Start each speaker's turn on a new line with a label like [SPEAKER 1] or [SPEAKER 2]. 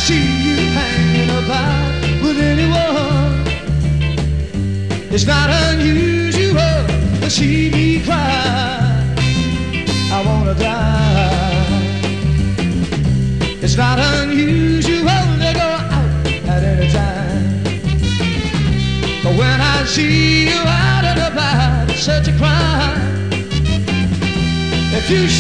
[SPEAKER 1] see you hanging about with anyone, it's not unusual to see me cry. I wanna die. It's not unusual to go out at any time, but when I see you out and about, it's such a crime. If you